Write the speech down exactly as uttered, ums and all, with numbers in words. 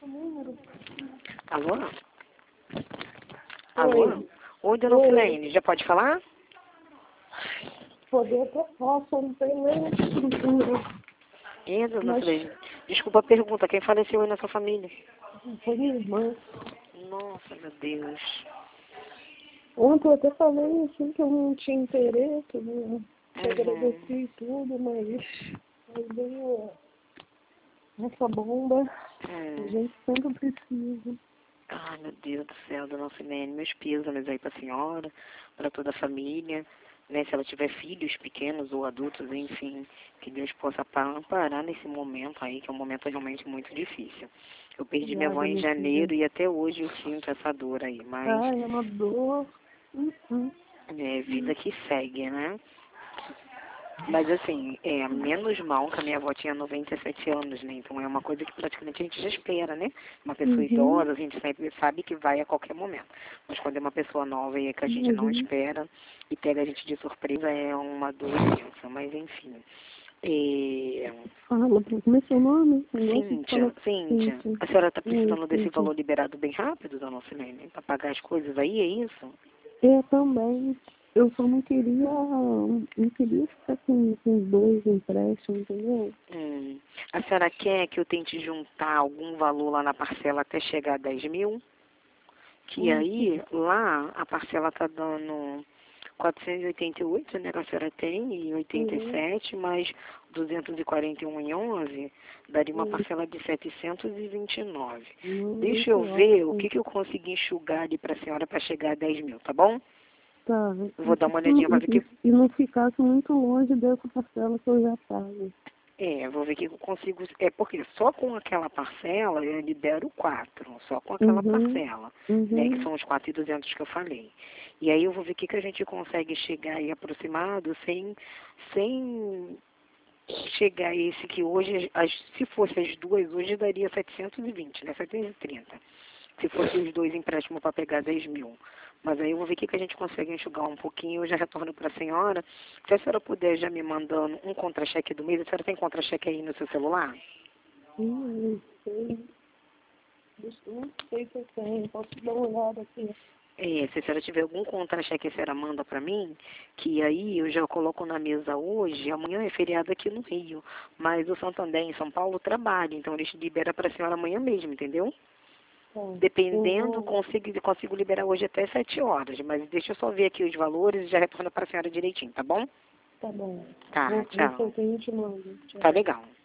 Alô? Alô? Oi. Oi, dona Oi. Silene, já pode falar? Poder até posso, não tem nem estrutura. É, dona Mas Silene. Desculpa a pergunta, quem faleceu aí na sua família? foi minha irmã. Nossa, meu Deus. Ontem eu até falei assim que eu não tinha interesse, não te Uhum. agradeci e tudo, mas aí veio essa bomba, a Hum. gente sempre precisa. Ai, meu Deus do céu, dona Silene, meus pêsames aí pra senhora, para toda a família, né? Se ela tiver filhos pequenos ou adultos, enfim, que Deus possa pa- amparar nesse momento aí, que é um momento realmente muito difícil. Eu perdi minha avó Obrigada, em minha janeiro filha. e até hoje eu sinto essa dor aí, mas Ai, é uma dor. Uhum. é vida que segue, né? Mas assim, é menos mal que a minha avó tinha noventa e sete anos, né? Então é uma coisa que praticamente a gente já espera, né? Uma pessoa Uhum. idosa, a gente sempre sabe que vai a qualquer momento. Mas quando é uma pessoa nova e é que a gente não Uhum. espera e pega a gente de surpresa, é uma dor imensa. Mas enfim. É... Fala, como é seu nome? Eu gosto de falar Cíntia, com Cíntia, Cíntia. a senhora está Oi, precisando desse Cíntia. valor liberado bem rápido, dona Silene, para pagar as coisas aí, é isso? Eu também. Eu só não queria, não queria ficar com, com os dois empréstimos, entendeu? Hum. A senhora quer que eu tente juntar algum valor lá na parcela até chegar a dez mil? Que Ai, aí, lá, a parcela tá dando quatrocentos e oitenta e oito, né, que a senhora tem, e oitenta e uhum, sete, mais duzentos e quarenta e um e onze, daria uma uhum, parcela de setecentos e vinte e nove. Deixa muito eu ver o ótimo. que, que eu consegui enxugar ali para a senhora para chegar a dez mil, tá bom? Tá. Eu vou E, dar uma se não- olhadinha para ver e, que... e e não ficasse muito longe dessa parcela que eu já pago. É, eu vou ver o que eu consigo... É porque só com aquela parcela eu libero quatro, só com aquela Uhum, parcela, né, que uhum, são os quatro mil e duzentos que eu falei. E aí eu vou ver o que, que a gente consegue chegar aí aproximado sem, sem chegar a esse que hoje, as, se fosse as duas hoje daria setecentos e vinte, né, setecentos e trinta. Se fosse os dois empréstimos para pegar dez mil. Mas aí eu vou ver o que, que a gente consegue enxugar um pouquinho. Eu já retorno para a senhora. Se a senhora puder já me mandando um contra-cheque do mês, a senhora tem contra-cheque aí no seu celular? uhum, sei. Deixa- Não sei se eu tenho, posso dar uma olhada aqui. É, se a senhora tiver algum contra-cheque, a senhora manda para mim, que aí eu já coloco na mesa hoje. Amanhã é feriado aqui no Rio, mas o Santander em São Paulo trabalha, então eles liberam para a senhora amanhã mesmo, entendeu? Tá. Eu Dependendo, vou. consigo, consigo liberar hoje até sete horas, mas deixa eu só ver aqui os valores e já retorno para a senhora direitinho, tá bom? Tá bom. Tá, Vou ver se eu tchau. tenho e te mando. Tá Tchau. legal.